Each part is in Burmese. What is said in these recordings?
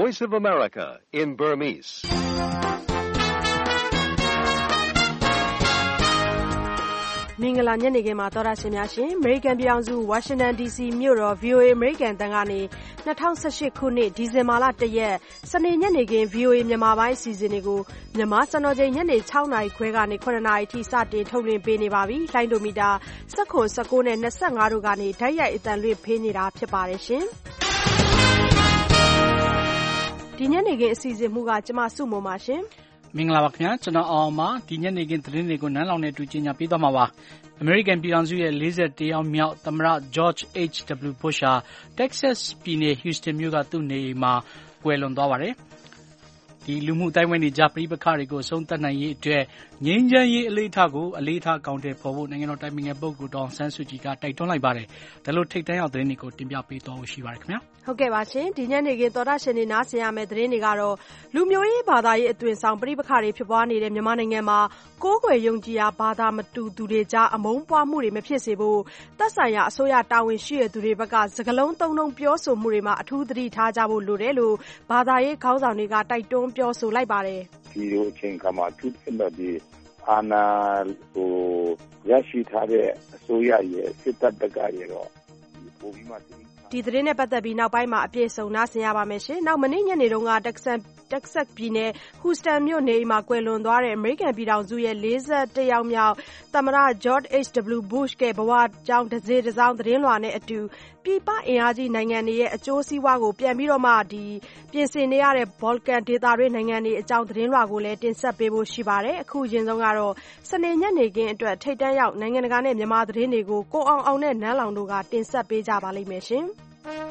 Voice of America in Burmese. မင်္ဂလာညနေခင်းမှာသောတာရှင်များရှင် American ပြည်ထောင်စု Washington DC မြို့တော် VOA American တန်ကနေ2018ခုနှစ်ဒီဇင်ဘာလ1ရက်စနေညနေခင်း VOA မြန်မာပိုင်းအစီအစဉ်တွေကိုမြန်မာစံတော်ချိန်ညနေ6နာရီခွဲကနေ9နာရီထိစတင်ထုတ်လွှင့်ပေးနေပါပြီ။လိုင်းဒိုမီတာ19နဲ့25တို့ကနေဓာတ်ရိုက်အသံလွှင့်ဖေးနေတာဖြစ်ပါတယ်ရှင်။ဒီညနေခင်းအစီအစဉ်မှုကကျမစုမုံပါရှင်။မင်္ဂလာပါခင်ဗျာကျွန်တော်အောင်ပါဒီညနေခင်းသတင်းတွေကိုနန်းလောင်နဲ့တူကြီးညာပေးသွားမှာပါအမေရိကန်ပြည်ထောင်စုရဲ့41ယောက်မြောက်သမ္မတ George H.W. Bush ဟာ Texas ပြည်နယ် Houston မြို့ကသူ့နေအိမ်မှာကွယ်လွန်သွားပါတယ်ဒီလူမှုအတိုင်းအဝန်တွေကြားပြည်ပခါတွေကိုအဆုံးသတ်နိုင်ရေးအတွက်ငြိမ်းချမ်းရေးအလေးထားကိုအလေးထားကောင်းတဲ့ပေါ်ဖို့နိုင်ငံတော်တိုင်ပင်ခံပုဂ္ဂိုလ်ဒေါ်အောင်ဆန်းစုကြည်ကတိုက်တွန်းလိုက်ပါတယ်ဒါလို့ထိပ်တန်းရောက်သတင်းတွေကိုတင်ပြပေးသွားဖို့ရှိပါတယ်ခင်ဗျာဟုတ်ကဲ့ပါရှင်ဒီညနေခင်းသောတာရှင်တွေနားဆင်ရမယ့်သတင်းတွေကတော့လူမျိုးရေးဘာသာရေးအသွင်ဆောင်ပြည်ပခါတွေဖြစ်ပွားနေတဲ့မြန်မာနိုင်ငံမှာကိုးကွယ်ယုံကြည်ရာဘာသာမတူသူတွေကြားအမုန်းပွားမှုတွေမဖြစ်စေဖို့သက်ဆိုင်ရာအစိုးရတာဝန်ရှိတဲ့သူတွေဘက်ကစကားလုံးသုံးလုံးပြောဆိုမှုတွေမှာအထူးသတိထားကြဖို့လိုတယ်လို့ဘာသာရေးခေါင်းဆောင်တွေကတိုက်တွန်းပြောဆိုလိုက်ပါတယ်ဒီလိုအချိန်ခါမှာသူ့အမဒီအာနာကိုရရှိထားတဲ့အစိုးရရဲ့စစ်တပ်တကရဲ့တော့ပုံပြီးမှဒီသတင်းနဲ့ပတ်သက်ပြီးနောက်ပိုင်းမှာအပြည့်စုံနားဆင်ရပါမယ်ရှင်။နောက်မနေ့ညနေတုန်းကTexas ပြည်နယ် Houston မြို့နေအိမ်မှာကွယ်လွန်သွားတဲ့ American ပြည်ထောင်စုရဲ့41ယောက်မြောက်သမ္မတ George H.W. Bush ရဲ့ဘဝကြောင်းတစ်စေ့တစ်စောင်းသတင်းလွှာနဲ့အတူပြည်ပအင်အားကြီးနိုင်ငံတွေရဲ့အကျိုးစီးပွားကိုပြန်ပြီးတော့မှပြင်ဆင်နေရတဲ့ Balkan ဒေသတွင်းနိုင်ငံတွေအကြောင်းသတင်းလွှာကိုလည်းတင်ဆက်ပေးဖို့ရှိပါတယ်။အခုရင်ဆုံးကတော့စနေညနေခင်းအတွက်ထိပ်တန်းရောက်နိုင်ငံတကာနဲ့မြန်မာသတင်းတွေကိုကိုအောင်နဲ့နန်းလောင်တို့ကတင်ဆက်ပေးကြပါလိမ့်မယ်ရှင်။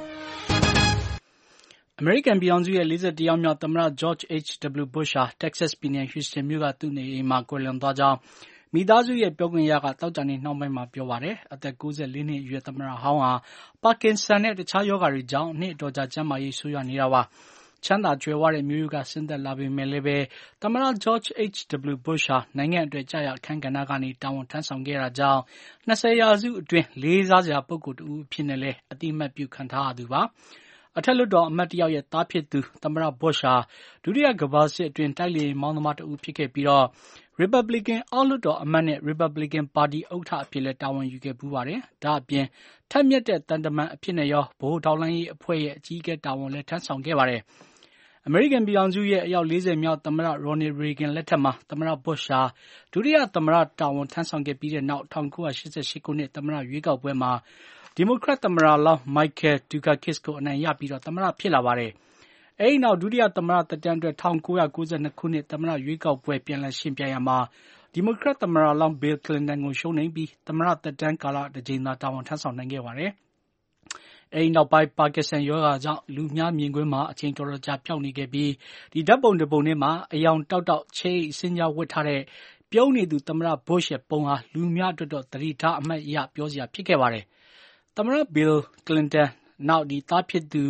အမေရိကန်ပြည်ထောင်စုရဲ့41ယောက်မြောက်သမ္မတ George H.W. Bush ဟာ Texas ပြည်နယ် Houston မြို့ကသူ့နေအိမ်မှာကွယ်လွန်သွားကြောင်းမိသားစုရဲ့ပြောခွင့်ရကသောကြာနေ့နှောင်းပိုင်းမှာပြောပါတယ်။အသက်94နှစ်အရွယ်သမ္မတဟောင်းဟာပါကင်ဆန်နဲ့တခြားရောဂါတွေကြောင့်နှစ်အတော်ကြာကျန်းမာရေးဆိုးရွားနေတာပါ။ချမ်းသာကြွယ်ဝတဲ့မျိုးရိုးကဆင်းသက်လာပေမဲ့လည်းပဲသမ္မတ George H.W. Bush ဟာနိုင်ငံအတွက်ကြာရအခန်းကဏ္ဍကနေတာဝန်ထမ်းဆောင်ခဲ့တာကြောင့်20ရာစုအတွင်းလေးစားစရာပုဂ္ဂိုလ်တဦးအဖြစ်နဲ့လည်းအတိအမှတ်ပြုခံထားရသူပါ။အထက်လွှတ်တော်အမတ်တယောက်ရဲ့သားဖြစ်သူသမ္မတ Bush ဟာဒုတိယကမ္ဘာစစ်အတွင်းတိုက်လေယာဉ်မောင်းသမားတဦးဖြစ်ခဲ့ပြီးတော့ Republican အောက်လွှတ်တော်အမတ်နဲ့ Republican ပါတီဥက္ကဋ္ဌအဖြစ်လည်းတာဝန်ယူခဲ့ပူးပါတယ်။ဒါအပြင်ထက်မြက်တဲ့တန်တမန်အဖြစ်နဲ့ရောဗဟိုထောက်လှမ်းရေးအဖွဲ့ရဲ့အကြီးအကဲတာဝန်လည်းထမ်းဆောင်ခဲ့ပါတယ်။အမေရိကန်ပြည်ထောင်စုရဲ့အယောက်40မြောက်သမ္မတ Ronald Reagan လက်ထက်မှာသမ္မတ Bush ဟာဒုတိယသမ္မတတာဝန်ထမ်းဆောင်ခဲ့ပြီးတဲ့နောက်1988ခုနှစ်သမ္မတရွေးကောက်ပွဲမှာဒီမိုကရက်သမ္မတလောင်း Michael Dukakis ကိုအနိုင်ရပြီးတော့သမ္မတဖြစ်လာပါတယ်။အဲဒီနောက်ဒုတိယသမ္မတသက်တမ်းအတွက်1992ခုနှစ်သမ္မတရွေးကောက်ပွဲပြန်လည်ရှင်ပြိုင်ရမှာဒီမိုကရက်သမ္မတလောင်း Bill Clinton ကိုရှုံးနိမ့်ပြီးသမ္မတသက်တမ်းကာလတစ်ကြိမ်သာတာဝန်ထမ်းဆောင်နိုင်ခဲ့ပါတယ်။အဲဒီနောက်ပိုင်းပါကစ္စတန်ရောဂါကြောင့်လူများမြင်ကွင်းမှာအချိန်တော်တော်ကြာပျောက်နေခဲ့ပြီးဒီဓာတ်ပုံတစ်ပုံထဲမှာအယောင်တောက်တောက်ချဲစင်ကြားဝတ်ထားတဲ့ပြုံးနေသူသမ္မတ Bush ရဲ့ပုံဟာလူများအတွက်တော့သတိထားအမှတ်ရပြောစရာဖြစ်ခဲ့ပါတယ်။သမ္မတ Bill Clinton နောက်သားဖြစ်သူ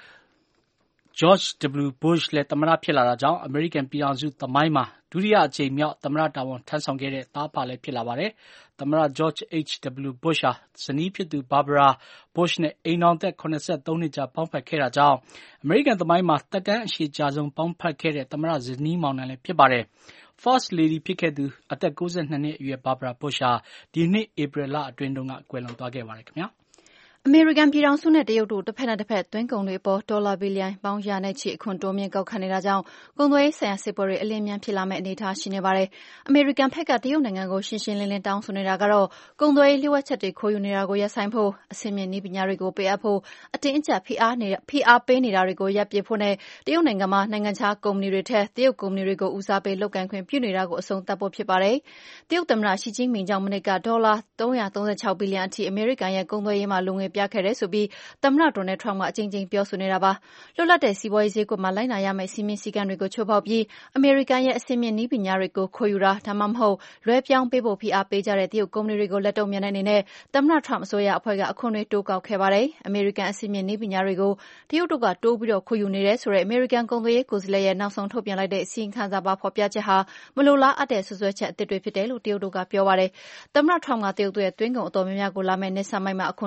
George W. Bush လည်းသမ္မတဖြစ်လာတာကြောင့်အမေရိကန်ပြည်ထောင်စုသမိုင်းမှာဒုတိယအကြိမ်မြောက်သမ္မတတာဝန်ထမ်းဆောင်ခဲ့တဲ့သားပါလည်းဖြစ်လာပါတယ်။သမ္မတ George H.W. Bush ဟာဇနီးဖြစ်သူ Barbara Bush နဲ့အိမ်ထောင်သက်83နှစ်ကြာပေါင်းဖက်ခဲ့တာကြောင့်အမေရိကန်သမိုင်းမှာသက်တမ်းအရှည်ကြာဆုံးပေါင်းဖက်ခဲ့တဲ့သမ္မတဇနီးမောင်နှံလည်းဖြစ်ပါတယ်။ First Lady ဖြစ်ခဲ့သူအသက်92နှစ်အရွယ် Barbara Bush ဟာဒီနှစ်ဧပြီလအတွင်းတုန်းကကွယ်လွန်သွားခဲ့ပါတယ်ခင်ဗျာ။အမေရိကန်ပြည်ထောင်စုနဲ့တရုတ်တို့တစ်ဖက်နဲ့တစ်ဖက်သွင်းကုန်တွေအပေါ်ဒေါ်လာဘီလီယံပေါင်းရာနဲ့ချီအခွန်တိုးမြင့်ကောက်ခံနေတာကြောင့်ကုန်သွယ်ရေးဆိုင်ရာစစ်ပွဲတွေအလင်းမြန်ဖြစ်လာမယ့်အနေအထားရှိနေပါတယ်။အမေရိကန်ဘက်ကတရုတ်နိုင်ငံကိုရှင်းရှင်းလင်းလင်းတောင်းဆိုနေတာကတော့ကုန်သွယ်ရေးလျှို့ဝှက်ချက်တွေခိုးယူနေတာကိုရပ်ဆိုင်းဖို့အဆင့်မြင့်နည်းပညာတွေကိုပေးအပ်ဖို့အတင်းအကျပ်ဖိအားပေးနေတာတွေကိုရပ်ပစ်ဖို့နဲ့တရုတ်နိုင်ငံမှာနိုင်ငံခြားကုမ္ပဏီတွေထက်တရုတ်ကုမ္ပဏီတွေကိုဦးစားပေးလုပ်ကိုင်ခွင့်ပြုနေတာကိုအဆုံးသတ်ဖို့ဖြစ်ပါတယ်။တရုတ်သမ္မတရှီကျင်းပင်ကြောင့်မနေ့ကဒေါ်လာ336ဘီလီယံအထိအမေရိကန်ရဲ့ကုန်သွယ်ရေးမှာလူငွေပြခဲ့တယ်ဆိုပြီးသမ္မတ Donald Trump ကအကြိမ်ကြိမ်ပြောဆိုနေတာပါ။လွတ်လပ်တဲ့စီးပွားရေးဈေးကွက်မှာလိုက်နာရမယ့်စည်းမျဉ်းစည်းကမ်းတွေကိုချိုးဖောက်ပြီးအမေရိကန်ရဲ့အဆင့်မြင့်နည်းပညာတွေကိုခိုးယူတာဒါမှမဟုတ်လွှဲပြောင်းပေးဖို့ဖိအားပေးကြတဲ့တရုတ်ကုမ္ပဏီတွေကိုလက်တုံ့ပြန်တဲ့အနေနဲ့သမ္မတ Trump အစိုးရအဖွဲ့ကအခွန်တွေတိုးကောက်ခဲ့ပါတယ်။အမေရိကန်အဆင့်မြင့်နည်းပညာတွေကိုတရုတ်တို့ကတိုးပြီးခိုးယူနေတယ်ဆိုတဲ့အမေရိကန်ကုန်သွယ်ရေးကိုယ်စားလှယ်ရဲ့နောက်ဆုံးထုတ်ပြန်လိုက်တဲ့အစီရင်ခံစာပါဖော်ပြချက်ဟာမလိုလားအပ်တဲ့စွပ်စွဲချက်အသစ်တွေဖြစ်တယ်လို့တရုတ်တို့ကပြောပါတယ်။သမ္မတ Trump ကတရုတ်တို့ရဲ့သွင်းကုန်အတော်များများကိုလာမယ့်နှစ်ဆန်းပိုင်းမှာအခွန်တိုးကောက်မယ်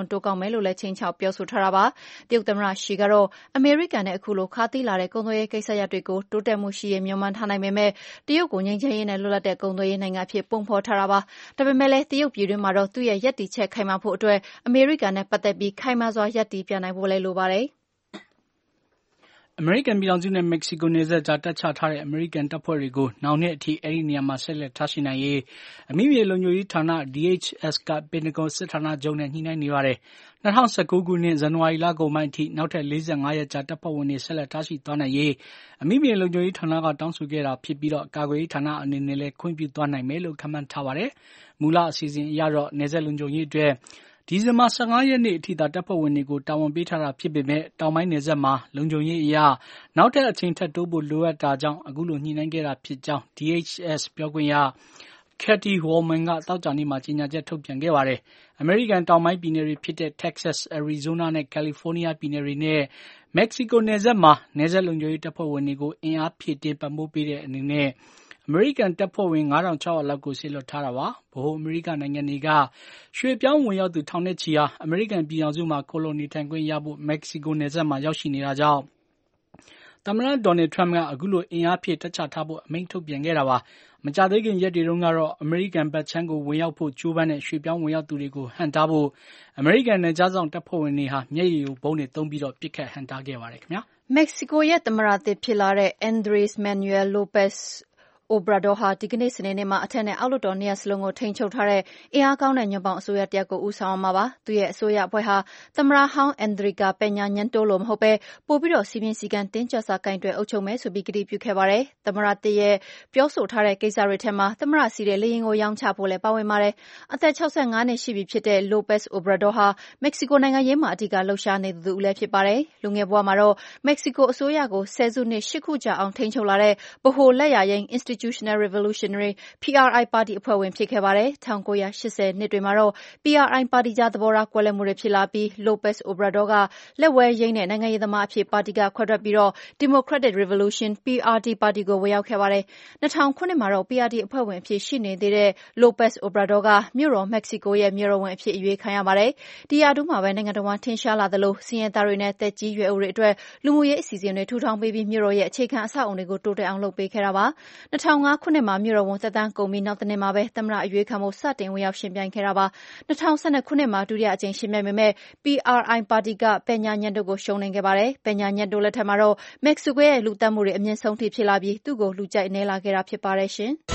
မယ်လို့လည်းချိန်ချောက်ပြောဆိုထားတာပါ။တရုတ်သမ္မတရှီကတော့အမေရိကန်နဲ့အခုလိုခါးသီးလာတဲ့ကုန်သွယ်ရေးကိစ္စရပ်တွေကိုတိုးတက်မှုရှိရေးမျှော်မှန်းထားနိုင်ပေမဲ့တရုတ်ကိုငြိမ်းချမ်းရေးနဲ့လွတ်လပ်တဲ့ကုန်သွယ်ရေးနိုင်ငံအဖြစ်ပုံဖော်ထားတာပါ။ဒါပေမဲ့လည်းတရုတ်ပြည်တွင်းမှာတော့သူ့ရဲ့ရပ်တည်ချက်ခိုင်မာဖို့အတွက်အမေရိကန်နဲ့ပတ်သက်ပြီးခိုင်မာစွာရပ်တည်ပြနိုင်ဖို့လည်းလိုပါတယ်။အမေရိကန်ပြည်ထောင်စုနဲ့မက္ကဆီကိုနယ်စပ်ကြားတပ်ချထားတဲ့အမေရိကန်တပ်ဖွဲ့တွေကိုနောက်နှစ်အထိအဲဒီနေရာမှာဆက်လက်ထားရှိနိုင်ရေးအမိမြေလုံခြုံရေးဌာန DHS ကပင်တဂွန်စစ်ဌာနချုပ်နဲ့ညှိနှိုင်းနေပါတယ်။2019 ခုနှစ်ဇန်နဝါရီလကုန်ပိုင်းအထိနောက်ထပ်45ရက်ကြာတပ်ဖွဲ့ဝင်တွေဆက်လက်ထားရှိသွားနိုင်ရေးအမိမြေလုံခြုံရေးဌာနကတောင်းဆိုခဲ့တာဖြစ်ပြီးကာကွယ်ရေးဌာနအနေနဲ့လည်းခွင့်ပြုသွားနိုင်မယ်လို့ခန့်မှန်းထားပါတယ်။မူလအစီအစဉ်အရတော့နယ်စပ်လုံခြုံရေးအတွက်ဒီဇင်ဘာ15ရက်နေ့အထိသာတပ်ဖွဲ့ဝင်တွေကိုတာဝန်ပေးထားတာဖြစ်ပေမဲ့တောင်ပိုင်းနယ်စပ်မှာလုံခြုံရေးအရနောက်ထပ်အချိန်ထပ်တိုးဖို့လိုအပ်တာကြောင့်အခုလိုညှိနှိုင်းခဲ့တာဖြစ်ကြောင်း DHS ပြောခွင့်ရ Kathy Wallman ကသောကြာနေ့မှာကြေညာချက်ထုတ်ပြန်ခဲ့ပါတယ်။အမေရိကန်တောင်ပိုင်းပြည်နယ်တွေဖြစ်တဲ့ Texas, Arizona နဲ့ California ပြည်နယ်တွေနဲ့မက္ကဆီကိုနယ်စပ်မှာနယ်စပ်လုံခြုံရေးတပ်ဖွဲ့ဝင်တွေကိုအင်အားဖြည့်တင်းပံ့ပိုးပေးတဲ့အနေနဲ့အမေရိကန်တပ်ဖွဲ့ဝင် 5,600 လောက်ကိုစေလွှတ်ထားတာပါ။ဗဟိုအမေရိကန်နိုင်ငံတွေကရွှေ့ပြောင်းဝင်ရောက်သူထောင်နဲ့ချီဟာအမေရိကန်ပြည်ထောင်စုမှာခိုလှုံနေထိုင်ခွင့်ရဖို့မက္ကဆီကိုနယ်စပ်မှာရောက်ရှိနေတာကြောင့်သမ္မတဒေါ်နယ်ထရမ့်ကအခုလိုအင်အားဖြည့်တပ်ချထားဖို့အမိန့်ထုတ်ပြန်ခဲ့တာပါ။မကြာသေးခင်ရက်တွေတုန်းကတော့အမေရိကန်ဘက်ခြမ်းကိုဝင်ရောက်ဖို့ကြိုးပမ်းတဲ့ရွှေ့ပြောင်းဝင်ရောက်သူတွေကိုဟန့်တားဖို့အမေရိကန်နယ်ခြားစောင့်တပ်ဖွဲ့ဝင်တွေဟာမျက်ရည်ယိုဗုံးတွေသုံးပြီးပစ်ခတ်ဟန့်တားခဲ့ပါတယ်ခင်ဗျာ။မက္ကဆီကိုရဲ့သမ္မတသစ်ဖြစ်လာတဲ့ Andres Manuel Lopez Obrador ဟာဒီကနေ့စနေနေ့မှာအထက်နဲ့အောက်လွှတ်တော်နှစ်ရပ်စလုံးကိုထိန်းချုပ်ထားတဲ့အင်အားကောင်းတဲ့ညွန့်ပေါင်းအစိုးရတရပ်ကိုဦးဆောင်ရမှာပါ။သူ့ရဲ့အစိုးရအဖွဲ့ဟာသမ္မတဟောင်း Enrique Peña Nieto လိုမဟုတ်ဘဲပိုပြီးစည်းမျဉ်းစည်းကမ်းတင်းကျပ်စွာကိုင်တွယ်အုပ်ချုပ်မယ်ဆိုပြီးကတိပြုခဲ့ပါတယ်။သမ္မတသစ်ရဲ့ပြောဆိုထားတဲ့ကိစ္စတွေထဲမှာသမ္မတစီးတဲ့လေယာဉ်ကိုရောင်းချဖို့လည်းပါဝင်ပါတယ်။အသက်65နှစ်ရှိပြီဖြစ်တဲ့ Lopez Obrador ဟာမက္ကဆီကိုနိုင်ငံရေးမှာအဓိကလှုပ်ရှားနေသူလည်းဖြစ်ပါတယ်။လူငယ်ဘဝမှာတော့မက္ကဆီကိုအစိုးရကိုဆယ်စုနှစ်8ခုကြာအောင်ထိန်းချုပ်လာတဲ့ဗဟိုလက်ယာယိမ်း Institutional Revolutionary PRI ပါတီအဖွဲ့ဝင်ဖြစ်ခဲ့ပါတယ်။1980နှစ်တွေမှာတော့ PRI ပါတီကြားသဘောထားကွဲလွဲမှုတွေဖြစ်လာပြီး Lopez Obrador ကလက်ဝဲယိမ်းတဲ့နိုင်ငံရေးသမားအဖြစ်ပါတီကခွဲထွက်ပြီးDemocratic Revolution PRD ပါတီကိုဝင်ရောက်ခဲ့ပါတယ်။2000ခုနှစ်မှာတော့ PRD အဖွဲ့ဝင်အဖြစ်ရှိနေသေးတဲ့ Lopez Obrador ကမြို့တော်မက္ကဆီကိုရဲ့မြို့တော်ဝန်အဖြစ်အရွေးခံရပါတယ်။ဒီရာထူးမှာပဲနိုင်ငံတော်ဝန်ထင်ရှားလာသလိုဆင်းရဲသားတွေနဲ့သက်ကြီးရွယ်အိုတွေအတွက်လူမှုရေးအစီအစဉ်တွေထူထောင်ပေးပြီးမြို့တော်ရဲ့အခြေခံအဆောက်အုံတွေကိုတိုးတက်အောင်လုပ်ပေးခဲ့တာပါ။2005ခုနှစ်မှာမြို့တော်ဝန်သက်တမ်းကုန်ပြီးနောက်တနှစ်မှာပဲသမ္မတအရွေးခံဖို့စတင်ဝင်ရောက်ယှဉ်ပြိုင်ခဲ့တာပါ။2012ခုနှစ်မှာဒုတိယအကြိမ်ယှဉ်ပြိုင်ပေမဲ့ PRI ပါတီကPeña Nietoကိုရှုံးနိမ့်ခဲ့ပါတယ်။ Peña Nietoလက်ထက်မှာတော့မက္ကဆီကိုရဲ့လူသတ်မှုတွေအမြင့်ဆုံးထိဖြစ်လာပြီးသူ့ကိုလူကြိုက်နည်းလာခဲ့တာဖြစ်ပါတယ်ရှင်။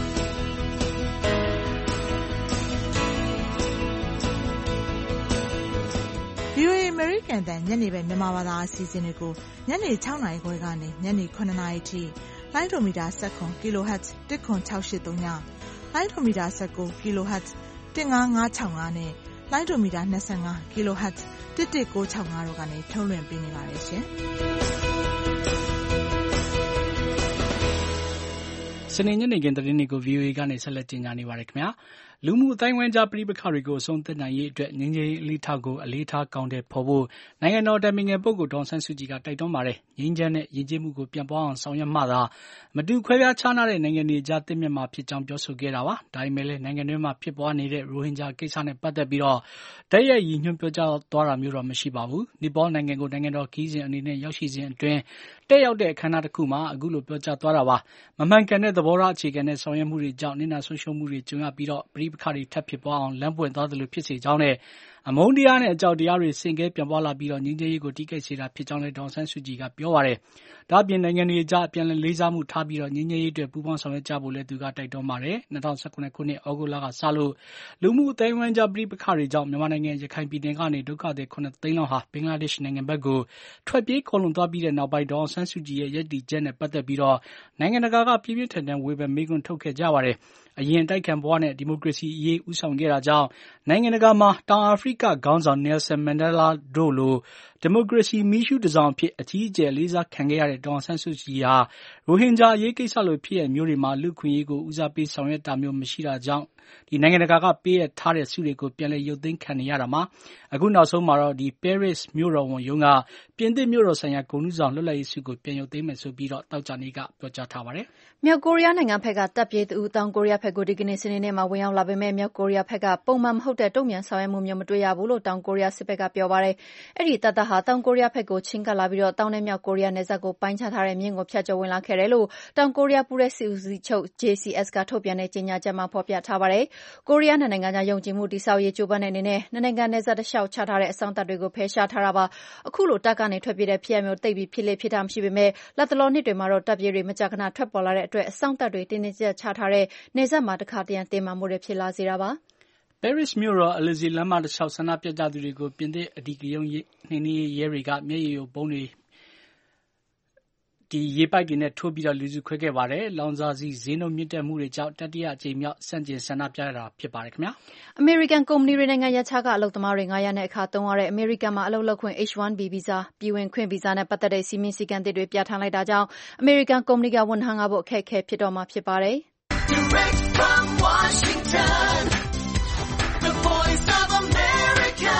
VOA အမေရိကန်အသံညနေပိုင်းမြန်မာဘာသာအစီအစဉ်တွေကိုညနေ6နာရီခွဲကနေညနေ9နာရီထိလိုင်းဒိုမီတာ19 kHz 10683ညလိုင်းဒိုမီတာ19 kHz 15565နဲ့လိုင်းဒိုမီတာ25 kHz 11965တို့ကနေထုတ်လွှင့်ပေးနေပါတယ်ရှင်စနေညနေခင်းသတင်းတွေကို VOA ကနေဆက်လက်တင်ပြနေပါတယ်ခင်ဗျာလူမှုအတိုင်းဝိုင်းကြားပဋိပက္ခတွေကိုအဆုံးသတ်နိုင်ရေးအတွက်ငြိမ်းချမ်းရေးအလေးထားကိုအလေးထားကောင်းတဲ့ဖော်ဖို့နိုင်ငံတော်တိုင်ပင်ခံပုဂ္ဂိုလ်ဒေါ်အောင်ဆန်းစုကြည်ကတိုက်တွန်းပါတယ်ငြိမ်းချမ်းတဲ့ယဉ်ကျေးမှုကိုပြန်ပွားအောင်ဆောင်ရွက်မှသာမတူခွဲပြားခြားနားတဲ့နိုင်ငံတွေကြားသင့်မြတ်မှာဖြစ်ကြောင်းပြောဆိုခဲ့တာပါဒါပေမဲ့လည်းနိုင်ငံတွင်းမှာဖြစ်ပွားနေတဲ့ရိုဟင်ဂျာကိစ္စနဲ့ပတ်သက်ပြီးတိုက်ရိုက်ရည်ညွှန်းပြောကြားသွားတာမျိုးတော့မရှိပါဘူးနီပေါနိုင်ငံကိုနိုင်ငံတော်ခရီးစဉ်အနေနဲ့ရောက်ရှိစဉ်အတွင်းတက်ရောက်တဲ့အခမ်းအနားတစ်ခုမှာအခုလိုပြောကြားသွားတာပါမမှန်ကန်တဲ့သဘောထားအခြေခံတဲ့ဆောင်ရွက်မှုတွေကြောင့်နစ်နာဆုံးရှုံးမှုတွေကြုံရပြီးပဋိပက္ခတွေထပ်ဖြစ်ပွားအောင်လမ်းပွင့်သွားသလိုဖြစ်စေကြောင်းနဲ့အမုန်းတရားနဲ့အကြောက်တရားတွေဆင့်ကဲပြန်ပွားလာပြီးငြိမ်းချမ်းရေးကိုထိခိုက်စေတာဖြစ်ကြောင်းလည်းဒေါ်အောင်ဆန်းစုကြည်ကပြောပါတယ်။ဒါ့အပြင်နိုင်ငံတွေအကြားအပြန်အလှန်လေးစားမှုထားပြီးငြိမ်းချမ်းရေးအတွက်ပူးပေါင်းဆောင်ရွက်ကြဖို့လည်းသူကတိုက်တွန်းပါတယ်။2019ခုနှစ်ဩဂုတ်လကစလို့လူမှုအသိုင်းအဝိုင်းကြားပဋိပက္ခတွေကြောင့်မြန်မာနိုင်ငံရခိုင်ပြည်နယ်ကနေဒုက္ခသည်9သိန်းလောက်ဟာဘင်္ဂလားဒေ့ရှ်နိုင်ငံဘက်ကိုထွက်ပြေးခိုလှုံသွားပြီးတဲ့နောက်ပိုင်းဒေါ်အောင်ဆန်းစုကြည်ရဲ့ရပ်တည်ချက်နဲ့ပတ်သက်ပြီးနိုင်ငံတကာကပြင်းပြင်းထန်ထန်ဝေဖန်မေးခွန်းထုတ်ခဲ့ကြပါတယ်။အရင်တိုက်ခံဘဝနဲ့ဒီမိုကရေစီအရေးဦးဆောင်ခဲ့တာကြောင့်နိုင်ငံတကာမှာတောင်အာဖရိကခေါင်းဆောင် Nelson Mandela တို့လိုဒီမိုကရေစီမီးရှုးတစောင်အဖြစ်အကြီးအကျယ်လေးစားခံခဲ့ရတဲ့ဒေါ်အောင်ဆန်းစုကြည်ဟာရိုဟင်ဂျာအရေးကိစ္စလိုဖြစ်ရမျိုးတွေမှာလူခွင့်ရေးကိုဦးစားပေးဆောင်ရွက်တာမျိုးမရှိတာကြောင့်နိုင်ငံတကာကပေးရထားတဲ့ဆုတွေကိုပြန်လည်ရုပ်သိမ်းခံနေရတာမှာအခုနောက်ဆုံးမှာတော့ပဲရစ်မြို့တော်ဝန်ရုံးကပြင်သစ်မြို့တော်ဆိုင်ရာဂုဏ်ထူးဆောင်လွတ်လပ်ရေးဆုကိုပြန်ရုပ်သိမ်းမယ်ဆိုပြီးသောကြာနေ့ကပြောကြားထားပါတယ်။မြောက်ကိုရီးယားနိုင်ငံဘက်ကတပ်ပြေးသူတောင်ကိုရီးယားဘက်ကိုဒီကနေ့စနေနေ့မှာဝင်ရောက်လာပေမဲ့မြောက်ကိုရီးယားဘက်ကပုံမှန်မဟုတ်တဲ့တုံ့ပြန်ဆောင်ရွက်မှုမျိုးမတွေ့ရဘူးလို့တောင်ကိုရီးယားစစ်ဘက်ကပြောပါတယ်။အဲ့ဒီတပ်သားဟာတောင်ကိုရီးယားဘက်ကိုချင်းကပ်လာပြီးတောင်နဲ့မြောက်ကိုရီးယားနယ်စပ်ကိုပိုင်းခြားထားတဲ့မြင်းကိုဖြတ်ကျော်ဝင်လာခဲ့တယ်လို့တောင်ကိုရီးယားပူးတဲ့စစ်ဦးစီးချုပ် JCS ကထုတ်ပြန်တဲ့ကြေညာချက်မှာဖော်ပြထားပါတယ်။ကိုရီးယားနိုင်ငံကြားယုံကြည်မှုတည်ဆောက်ရေးကြိုးပမ်းတဲ့အနေနဲ့နိုင်ငံနယ်စပ်တစ်လျှောက်ချထားတဲ့အစောင့်တပ်တွေကိုဖယ်ရှားထားတာပါ။အခုလိုတပ်ကနေထွက်ပြေးတဲ့ဖြစ်ရပ်မျိုးသိပ်ပြီးဖြစ်လေဖြစ်တာမရှိပေမဲ့လက်တလောနှစ်တွေမှာတော့တပ်ပြေးတွေမကြာခဏထွက်ပေါ်လာတဲ့အတွက်အစောင့်တပ်တွေတင်းတင်းကျပ်ချထားတဲ့နယ်စပ်မှာတခါတရံတင်းမာမှုတွေဖြစ်လာစေတာပါ။ပဲရစ်မြို့တော်အလီဇီလမ်းမတစ်လျှောက်ဆန္ဒပြကြသူတွေကိုပြင်သစ်အဓိကရုဏ်းနှိမ်နင်းရေးရဲတွေကမျက်ရည်ယိုဗုံးတွေရေပိုက်တွေနဲ့ထိုးပြီးလူစုခွဲခဲ့ပါတယ်။လောင်စာဆီဈေးနှုန်းမြင့်တက်မှုတွေကြောင့်တတိယအကြိမ်မြောက်ဆန့်ကျင်ဆန္ဒပြတာဖြစ်ပါတယ်ခင်ဗျာ။အမေရိကန်ကုမ္ပဏီတွေနိုင်ငံရပ်ခြားကအလုပ်သမားတွေ900နဲ့အခါသုံးရတဲ့အမေရိကန်မှာအလုပ်လုပ်ခွင့် H-1B ဗီဇာပြည်ဝင်ခွင့်ဗီဇာနဲ့ပတ်သက်တဲ့စည်းမျဉ်းစည်းကမ်းတွေပြဋ္ဌာန်းလိုက်တာကြောင့်အမေရိကန်ကုမ္ပဏီကဝန်ထမ်းငှားဖို့အခက်အခဲဖြစ်တော့မှာဖြစ်ပါတယ်။ Direct from Washington, the voice of America,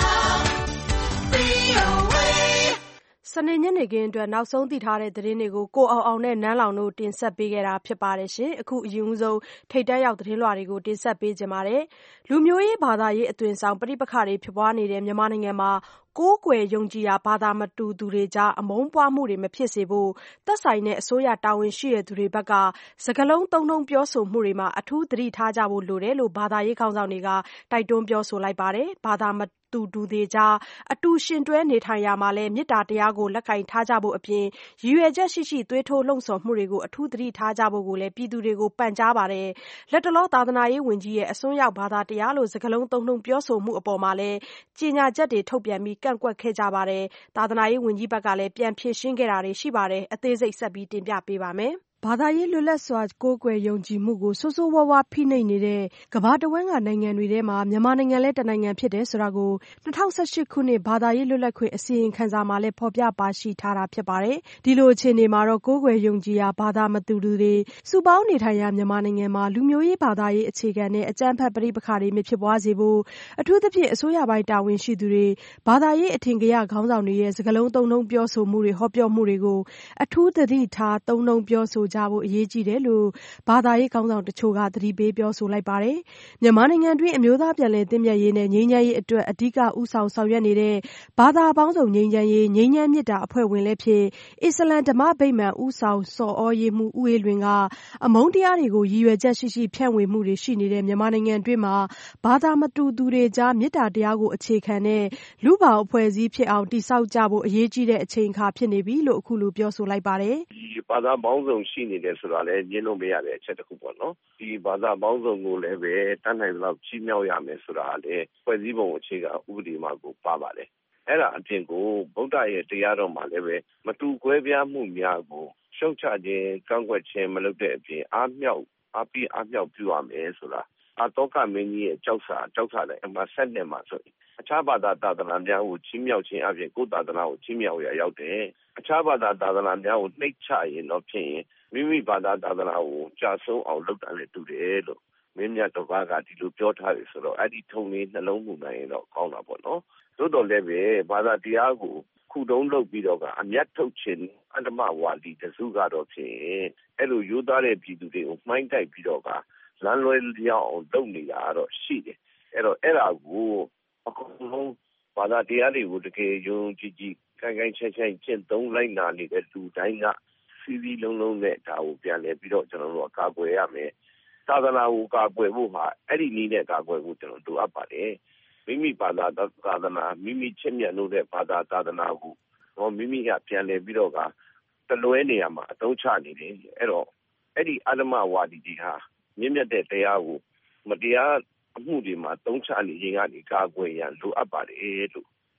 VOA စနေညနေခင်းအတွက်နောက်ဆုံးသိထားတဲ့သတင်းတွေကိုကိုအောင်အောင်နဲ့နန်းလောင်တို့တင်ဆက်ပေးခဲ့တာဖြစ်ပါတယ်ရှင်။အခုအရင်ဆုံးထိတ်တန့်ရောက်သတင်းလွှာတွေကိုတင်ဆက်ပေးကြပါမယ်။လူမျိုးရေးဘာသာရေးအသွင်ဆောင်ပဋိပက္ခတွေဖြစ်ပွားနေတဲ့မြန်မာနိုင်ငံမှာကိုးကွယ်ယုံကြည်ရာဘာသာမတူသူတွေကြားအမုန်းပွားမှုတွေမဖြစ်စေဖို့သက်ဆိုင်တဲ့အစိုးရတာဝန်ရှိတဲ့သူတွေဘက်ကစကားလုံးသုံးနှုန်းပြောဆိုမှုတွေမှာအထူးသတိထားကြဖို့လိုတယ်လို့ဘာသာရေးခေါင်းဆောင်တွေကတိုက်တွန်းပြောဆိုလိုက်ပါတယ်။ဘာသာမတူသူတွေကြားအတူရှင်တွဲနေထိုင်ရာမှာလည်းမေတ္တာတရားကိုလက်ကိုင်ထားကြဖို့အပြင်ရည်ရွယ်ချက်ရှိရှိသွေးထိုးလှုံ့ဆော်မှုတွေကိုအထူးသတိထားကြဖို့ကိုလည်းပြည်သူတွေကိုပန်ကြားပါတယ်။လက်တလောသာသနာရေးဝန်ကြီးရဲ့အစွန်းရောက်ဘာသာတရားလို့စကားလုံးသုံးနှုန်းပြောဆိုမှုအပေါ်မှာလည်းကြေညာချက်တွေထုတ်ပြန်ပြီးကန့်ကွက်ခဲ့ကြပါတယ်။သာသနာရေးဝန်ကြီးဘက်ကလည်းပြန်ဖြေရှင်းခဲ့တာတွေရှိပါတယ်။အသေးစိတ်ဆက်ပြီးတင်ပြပေးပါမယ်။ဘာသာရေးလွတ်လပ်စွာကိုးကွယ်ယုံကြည်မှုကိုဆိုးဆိုးဝါးဝါးဖိနှိပ်နေတဲ့ကမ္ဘာတဝန်းကနိုင်ငံတွေထဲမှာမြန်မာနိုင်ငံလည်းတနိုင်ငံဖြစ်တယ်ဆိုတာကို2018ခုနှစ်ဘာသာရေးလွတ်လပ်ခွင့်အစီရင်ခံစာမှာလည်းဖော်ပြပါရှိထားတာဖြစ်ပါတယ်။ဒီလိုအခြေအနေမှာတော့ကိုးကွယ်ယုံကြည်ရာဘာသာမတူသူတွေစုပေါင်းနေထိုင်ရာမြန်မာနိုင်ငံမှာလူမျိုးရေးဘာသာရေးအခြေခံတဲ့အကြမ်းဖက်ပဋိပက္ခတွေမဖြစ်ပွားစေဖို့အထူးသဖြင့်အစိုးရပိုင်းတာဝန်ရှိသူတွေဘာသာရေးအထင်ကရခေါင်းဆောင်တွေရဲ့စကားလုံးသုံးနှုန်းပြောဆိုမှုတွေဟောပြောမှုတွေကိုအထူးသတိထားသုံးနှုန်းပြောဆိုကြဖို့အရေးကြီးတယ်လို့ဘာသာရေးခေါင်းဆောင်တချို့ကသတိပေးပြောဆိုလိုက်ပါတယ်။မြန်မာနိုင်ငံတွင်းအမျိုးသားပြန်လည်သင့်မြတ်ရေးနဲ့ငြိမ်းချမ်းရေးအတွက်အဓိကဦးဆောင်ဆောင်ရွက်နေတဲ့ဘာသာပေါင်းစုံငြိမ်းချမ်းရေးငြိမ်းချမ်းမြတ်တာအဖွဲ့ဝင်လည်းဖြစ်အစ္စလမ်ဓမ္မဗိမာန်ဦးဆောင်ဆော်ဩရေးမှူးဦးအေးလွင်ကအမုန်းတရားတွေကိုရည်ရွယ်ချက်ရှိရှိဖြန့်ဝေမှုတွေရှိနေတဲ့မြန်မာနိုင်ငံတွင်းမှာဘာသာမတူသူတွေကြားမေတ္တာတရားကိုအခြေခံတဲ့လူ့ဘောင်အဖွဲ့အစည်းဖြစ်အောင်တည်ဆောက်ကြဖို့အရေးကြီးတဲ့အချိန်အခါဖြစ်နေပြီလို့အခုလိုပြောဆိုလိုက်ပါတယ်။ဒီဘာသာပေါင်းစုံရှိနေတယ်ဆိုတာလည်းညှင်းလို့မရတဲ့အချက်တစ်ခုပေါ့နော်။ဒီဘာသာပေါင်းစုံကိုလည်းပဲတတ်နိုင်လောက်ကြီးမြောက်ရမယ်ဆိုတာလည်းဖွဲ့စည်းပုံအခြေခံဥပဒေမှာကိုပါပါတယ်။အဲ့ဒါအပြင်ကိုဗုဒ္ဓရဲ့တရားတော်မှာလည်းပဲမတူကွဲပြားမှုများကိုရှုတ်ချခြင်းကန့်ကွက်ခြင်းမလုပ်တဲ့အပြင်အားမြောက်ပြုရမယ်ဆိုတာအာတောကမင်းကြီးရဲ့ကြောက်စာတဲ့အမှဆက်နဲ့မှာဆိုရင်အခြားဘာသာသာသနာများကိုချီးမြှောက်ခြင်းအပြင်ကိုယ်သာသနာကိုချီးမြှောက်ရရောက်တယ်။အခြားဘာသာသာသနာများကိုနှိမ့်ချရင်တော့ဖြင့်မိမိဘာသာသာသနာကိုကြာဆုံးအောင်လုပ်တာလည်းတူတယ်လို့မင်းမြတ်တော်ကဒီလိုပြောထားတယ်ဆိုတော့အဲ့ဒီထုံလေးနှလုံးမူနိုင်ရင်တော့ကောင်းတာပေါ့နော်။သို့တော်လည်းပဲဘာသာတရားကိုခုတုံးလုပ်ပြီးတော့ကအမျက်ထုတ်ခြင်းအတ္တမဝါဒီတစုကတော့ဖြင့်အဲ့လိုယူသားတဲ့ပြည်သူတွေကိုမှိုင်းတိုက်ပြီးတော့ကလမ်းလွဲလျောင်းအောင်လုပ်နေတာတော့ရှိတယ်။အဲ့တော့အဲ့ဒါကိုအကုန်လုံးဘာသာတရားတွေကိုတကယ်ယုံကြည်ခိုင်ကျင့်သုံးလိုက်နာနေတဲ့လူတိုင်းကစီစီလုံးလုံးနဲ့ဒါကိုပြန်လဲပြီးတော့ကျွန်တော်တို့ကာကွယ်ရမယ်။သာသနာကိုကာကွယ်ဖို့ဟာအဲ့ဒီနည်းနဲ့ကာကွယ်ဖို့ကျွန်တော်တို့အပ်ပါတယ်။မိမိဘာသာသာသနာမိမိချစ်မြတ်လို့တဲ့ဘာသာသာသနာကိုမိမိကပြန်လဲပြီးတော့ကတလွဲနေရမှာအသုံးချနေတယ်။အဲ့တော့အဲ့ဒီအဓမ္မဝါဒီကြီးဟာမြင့်မြတ်တဲ့တရားကိုမတရားအမှုတွေမှာသုံးချနေခြင်းကနေကာကွယ်ရန်လိုအပ်ပါတယ်လို့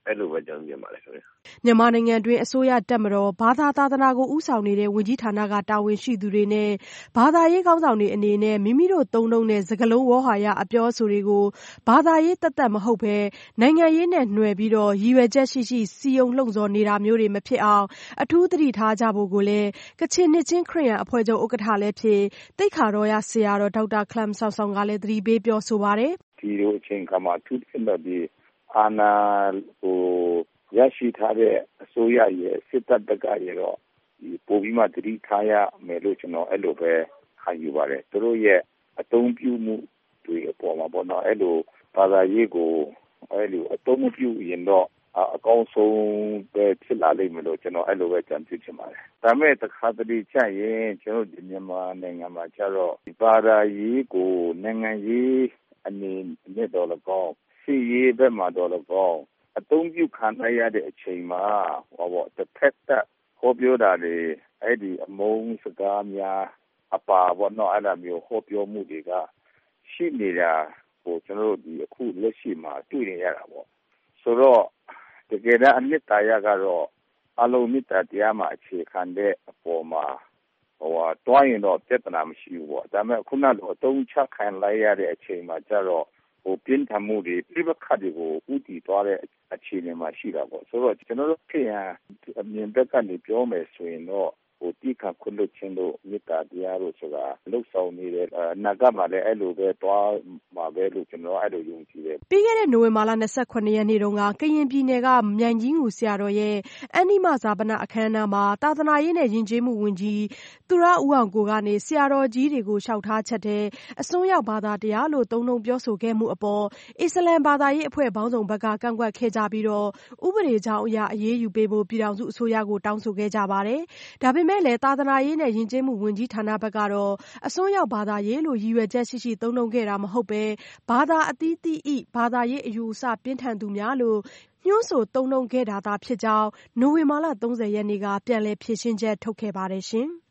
အဲ့လိုပဲကျွန်တော်မြင်ပါတယ်ခင်ဗျ။မြန်မာနိုင်ငံတွင်းအစိုးရတပ်မတော်ဘာသာသာသနာကိုဦးဆောင်နေတဲ့ဝန်ကြီးဌာနကတာဝန်ရှိသူတွေနဲ့ဘာသာရေးခေါင်းဆောင်တွေအနေနဲ့မိမိတို့သုံးနှုန်းတဲ့စကားလုံးဝေါဟာရအပြောအဆိုတွေကိုဘာသာရေးသက်သက်မဟုတ်ဘဲနိုင်ငံရေးနဲ့နွယ်ပြီးရည်ရွယ်ချက်ရှိရှိစည်းရုံးလှုံ့ဆော်နေတာမျိုးတွေမဖြစ်အောင်အထူးသတိထားကြဖို့ကိုလည်းကချင်နှစ်ချင်းခရစ်ယာန်အဖွဲ့ချုပ်ဥက္ကဋ္ဌလည်းဖြစ်သိက္ခာတော်ရဆရာတော်ဒေါက်တာခလမ်ဆမ်ဆွမ်ကလည်းသတိပေးပြောဆိုပါတယ်။ဒီလိုအချိန်ခါမှာအထူးသဖြင့်ဒီအာဏာကိုရရှိထားတဲ့အစိုးရရဲ့စစ်တပ်တကရဲ့တော့ဒီပိုပြီးမှသတိထားရမယ်လို့ကျွန်တော်အဲ့လိုပဲခံယူပါတယ်သူတို့ရဲ့အသုံးပြုမှုတွေအပေါ်မှာပေါ့နော်အဲ့လိုဘာသာရေးကိုအဲ့လိုအသုံးပြုရင်တော့အကောင်းဆုံးပဲဖြစ်လာလိမ့်မယ်လို့ကျွန်တော်အဲ့လိုပဲကြံပြချင်ပါတယ်ဒါပေမဲ့တစ်ခါတလေကြာရင်ကျွန်တော်ဒီမြန်မာနိုင်ငံမှာကျတော့ဘာသာရေးကိုနိုင်ငံရေးအနေနဲ့တော့လည်းကောင်းစီရေးဘက်မှာတော့လည်းကောင်းအသုံးပြုခံရတဲ့အချိန်မှာတစ်ဖက်သက်ဟောပြောတာတွေအဲ့ဒီအမုန်းစကားများအပါဘောနော်အဲ့လိုမျိုးဟောပြောမှုတွေကရှိနေတာကိုကျွန်တော်တို့ဒီအခုလက်ရှိမှာတွေ့နေရတာပေါ့ဆိုတော့တကယ်တော့အနှစ်သာရကတော့အလုံးမြတ်တရားမှာအခြေခံတဲ့အပေါ်မှာတွားရင်တော့ပြဿနာမရှိဘူးပေါ့ဒါပေမဲ့ခုနကအသုံးချခံလိုက်ရတဲ့အချိန်မှာကျတော့ပြင်းထန်မှုတွေပြိပခတ်တွေကိုဥတီသွားတဲ့အခြေအနေမှာရှိတာပေါ့ဆိုတော့ကျွန်တော်တို့ခင်ဗျာအမြင်ဘက်ကနေပြောမယ်ဆိုရင်တော့တိခါခွလို့ချင်းတို့မေတ္တာတရားတို့ဆိုတာလှုပ်ဆောင်နေတယ်နာကမှာလည်းအဲ့လိုပဲတွားမှာပဲလို့ကျွန်တော်အဲ့လိုယုံကြည်တယ်ပြီးခဲ့တဲ့နိုဝင်ဘာလ29ရက်နေ့တုန်းကကရင်ပြည်နယ်ကမြိုင်ကြီးငူဆရာတော်ရဲ့အနိမဇာပနအခမ်းအနားမှာသာသနာရေးနဲ့ယဉ်ကျေးမှုဝန်ကြီးသူရဦးအောင်ကိုကနေဆရာတော်ကြီးတွေကိုလျှောက်ထားချက်တဲ့အစွန်းရောက်ဘာသာတရားလို့သုံးနှုန်းပြောဆိုခဲ့မှုအပေါ်အစ္စလမ်ဘာသာရေးအဖွဲ့ပေါင်းစုံဘက်ကကန့်ကွက်ခဲ့ကြပြီးတော့ဥပဒေကြောင်းအရအရေးယူပေးဖို့ပြည်ထောင်စုအစိုးရကိုတောင်းဆိုခဲ့ကြပါတယ်ဒါပေမဲ့လည်းသာသနာရေးနဲ့ယဉ်ကျေးမှုဝန်ကြီးဌာနဘက်ကတော့အစွန်းရောက်ဘာသာရေးလို့ရည်ရွယ်ချက်ရှိရှိသုံးနှုန်းခဲ့တာမဟုတ်ပဲဘာသာအသီးသီး၏ဘာသာရေးအယူအဆပြင်းထန်သူများလို့ညွှန်းဆိုသုံးနှုန်းခဲ့တာသာဖြစ်ကြောင်းနိုဝင်ဘာလ30ရက်နေ့ကပြန်လည်ဖြေရှင်းချက်ထုတ်ခဲ့ပါတယ်ရှင်။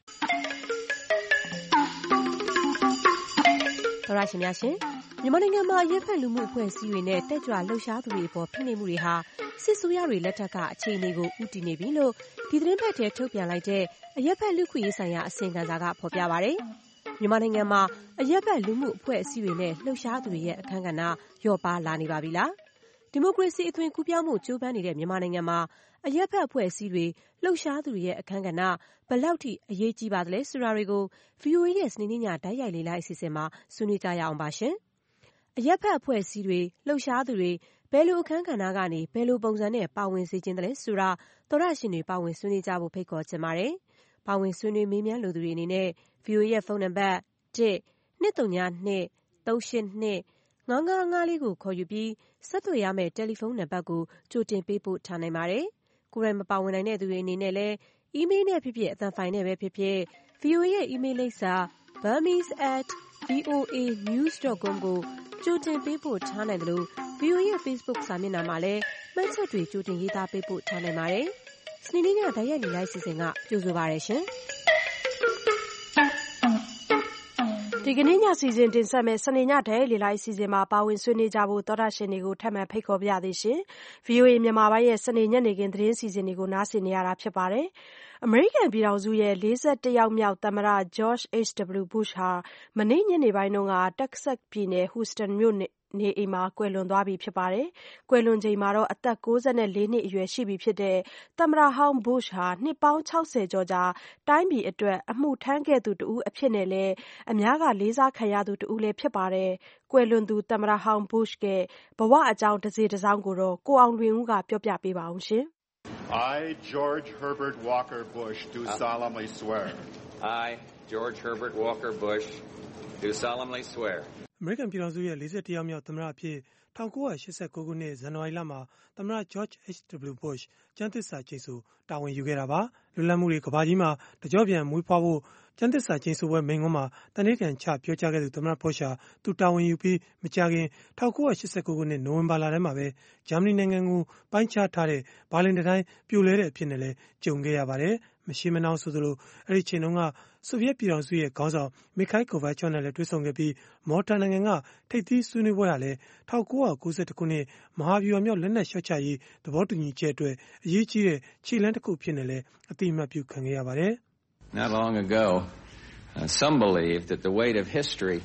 သောရရှင်များရှင်မြန်မာနိုင်ငံမှာအရက်ဖက်လူမှုအဖွဲ့အစည်းတွေနဲ့တက်ကြွလှုပ်ရှားသူတွေအပေါ်ဖိနှိပ်မှုတွေဟာစစ်ဆိုးရတွေလက်ထက်ကအခြေအနေကိုဥတည်နေပြီလို့ဒီသတင်းပတ်ထဲထုတ်ပြန်လိုက်တဲ့အရက်ဖက်လူခွင့်ရေးဆိုင်ရာအစီရင်ခံစာကဖော်ပြပါတယ်။မြန်မာနိုင်ငံမှာအရက်ဖက်လူမှုအဖွဲ့အစည်းတွေနဲ့လှုပ်ရှားသူတွေရဲ့အခန်းကဏ္ဍလျော့ပါလာနေပါပြီလား။ဒီမိုကရေစီအသွင်ကူးပြောင်းမှုကြိုးပမ်းနေတဲ့မြန်မာနိုင်ငံမှာအရက်ဖက်အဖွဲ့အစည်းတွေလှုပ်ရှားသူတွေရဲ့အခန်းကဏ္ဍဘယ်လောက်ထိအရေးကြီးပါသလဲဆိုတာတွေကို VOA ရဲ့စနေနေ့ညတိုက်ရိုက်လေ့လာအစီအစဉ်မှာဆွေးနွေးကြရအောင်ပါရှင်။အရက်ဖက်အဖွဲ့အစည်းတွေလှုပ်ရှားသူတွေဘယ်လိုအခန်းကဏ္ဍကနေဘယ်လိုပုံစံနဲ့ပါဝင်စေချင်တယ်လဲဆိုတာသောရရှင်တွေပါဝင်ဆွေးနွေးကြဖို့ဖိတ်ခေါ်ချင်ပါတယ်။ပါဝင်ဆွေးနွေးမေးမြန်းလိုသူတွေအနေနဲ့ VOA ရဲ့ဖုန်းနံပါတ် 1-202-382-9954 ကိုခေါ်ယူပြီးဆက်သွယ်ရမယ့်တယ်လီဖုန်းနံပါတ်ကိုကြိုတင်ပေးပို့ထားနိုင်ပါတယ်။ကိုယ်တိုင်မပါဝင်နိုင်တဲ့သူတွေအနေနဲ့လည်းအီးမေးလ်နဲ့ဖြစ်ဖြစ်အသံဖိုင်နဲ့ပဲဖြစ်ဖြစ် VOA ရဲ့အီးမေးလ်လိပ်စာ burmese@voanews.com ကိုကြိုတင်ပေးပို့ထားနိုင်တယ်လို့ VOA ရဲ့ Facebook စာမျက်နှာမှာလည်းမှတ်ချက်တွေကြိုတင်ရေးသားပေးပို့ထားနိုင်ပါတယ်။စနေနေ့ညတိုက်ရိုက်လေ့လာအစီအစဉ်ကကြိုဆိုပါရရှင်။ဒီကနေ့ညစီစဉ်တင်ဆက်မဲ့စနေညတိုက်ရိုက်လေ့လာအစီအစဉ်မှာပါဝင်ဆွေးနွေးကြဖို့သောတာရှင်တွေကိုထပ်မံဖိတ်ခေါ်ပါရသေးရှင်။ VOA မြန်မာပိုင်းရဲ့စနေညနေခင်းသတင်းစီစဉ်တွေကိုနားဆင်နေရတာဖြစ်ပါတယ်။အမေရိကန်ပြည်ထောင်စုရဲ့41ယောက်မြောက်သမ္မတ George H.W. Bush ဟာမနေ့ညနေပိုင်းကတက်ဆက်ပြည်နယ် Houston မြို့နေအိမ်မှာကွယ်လွန်သွားပြီဖြစ်ပါတယ်။ကွယ်လွန်ချိန်မှာအသက်94နှစ်အရွယ်ရှိပြီဖြစ်တဲ့သမ္မတဟောင်း Bush ဟာနှစ်ပေါင်း60ကျော်ကြာတိုင်းပြည်အတွက်အမှုထမ်းခဲ့သူတဦးအဖြစ်နဲ့လည်းအများကလေးစားခံရသူတဦးလည်းဖြစ်ပါတယ်။ကွယ်လွန်သူသမ္မတဟောင်း Bush ရဲ့ဘဝအကြောင်းတစေတစောင်းကိုကိုအောင်လွင်ဦးကပြောပြပေးပါအောင်ရှင်။ I, George Herbert Walker Bush, do solemnly swear. I, George Herbert Walker Bush, do solemnly swear. အမေရိကန်ပြည်ထောင်စုရဲ့41ယောက်မြောက်သမ္မတအဖြစ်1989ခုနှစ်ဇန်နဝါရီလမှာသမ္မတ George H.W. Bush ကျမ်းသစ္စာကျိန်ဆိုတာဝန်ယူခဲ့တာပါ။လွတ်လပ်မှုတွေကမ္ဘာကြီးမှာတကြော့ပြန်မွေးဖွားဖို့ကျမ်းသစ္စာကျိန်ဆိုပွဲမိန့်ခွန်းမှာတန်ဋိဌာန်ချပြောကြားခဲ့သူသမ္မတ Bush ဟာသူတာဝန်ယူပြီးမကြာခင်1989ခုနှစ်နိုဝင်ဘာလထဲမှာပဲဂျာမနီနိုင်ငံကိုပိုင်းခြားထားတဲ့ဘာလင်တံတိုင်းပြိုလဲတဲ့အဖြစ်နဲ့လည်းကြုံခဲ့ရပါတယ်။မရှိမနှောင်းဆိုသလိုအဲ့ဒီချိန်တုန်းကဆိုဗီယက်ပြည်ထောင်စုရဲ့ခေါင်းဆောင်မီခိုင်ကိုဗာချောနဲ့လည်းတွေ့ဆုံခဲ့ပြီးမော်တာနိုင်ငံကထိပ်သီးဆွေးနွေးပွဲဟာလည်း1991ခုနှစ်မဟာဗျူဟာမြောက်လက်နက်လျှော့ချရေးသဘောတူညီချက်အတွက်အရေးကြီးတဲ့ခြေလှမ်းတစ်ခုဖြစ်နေလဲအတိအမှတ်ပြုခံခဲ့ရပါတယ် Not long ago, some believed that the weight of history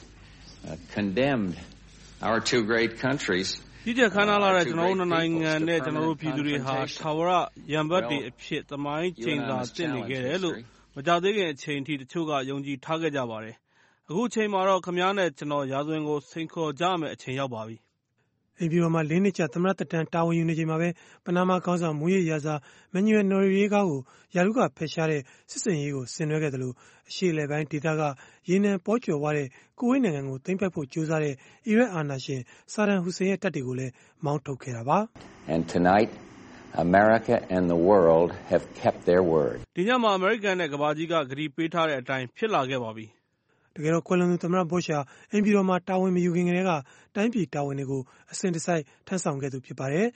condemned our two great countries ကြီးကျယ်ခမ်းနားလာတဲ့ကျွန်တော်တို့နိုင်ငံနဲ့ကျွန်တော်တို့ပြည်သူတွေဟာထာဝရရံပတ်တွေအဖြစ်သမိုင်းချိန်သာတင်နေခဲ့တယ်လို့မကြသေးခင်အချိန်ထိတချို့ကယုံကြည်ထားခဲ့ကြပါတယ်။အခုချိန်မှာတော့ခမားနဲ့ကျွန်တော်ရာဇဝင်ကိုစိန်ခေါ်ကြမယ်အချိန်ရောက်ပါပြီ။အိမ်ပြည်တော်မှာ၄နှစ်ကြာသမ္မတသက်တမ်းတာဝန်ယူနေချိန်မှာပဲပနာမာခေါင်းဆောင်မူရရာဇာမန်နျူရယ်နော်ရီကားကိုယာရုကဖယ်ရှားတဲ့စစ်စင်ရေးကိုဆင်နွှဲခဲ့တယ်လို့အရှေ့လယ်ပိုင်းဒေသကရေနံပေါ်ကျော်သွားတဲ့ကူဝိတ်နိုင်ငံကိုသိမ်းပိုက်ဖို့ကြိုးစားတဲ့အီရတ်အာဏာရှင်ဆာဒန်ဟူစိန်ရဲ့တပ်တွေကိုလည်းမောင်းထုတ်ခဲ့တာပါ And tonight America and the world have kept their word. ဒီညမှာအမေရိကန်နဲ့ကမ္ဘာကြီးကဂရီပေးထားတဲ့အတိုင်းဖြစ်လာခဲ့ပါပြီတကယ်တော့ကွယ်လွန်သူသမ္မတဘုရှ်ဟာအိမ်ပြည်တော်မှာတာဝန်မယူခင်ကတည်းကတိုင်းပြည်တာဝန်တွေကိုအစဉ်တစိုက်ထမ်းဆောင်ခဲ့သူဖြစ်ပါတယ်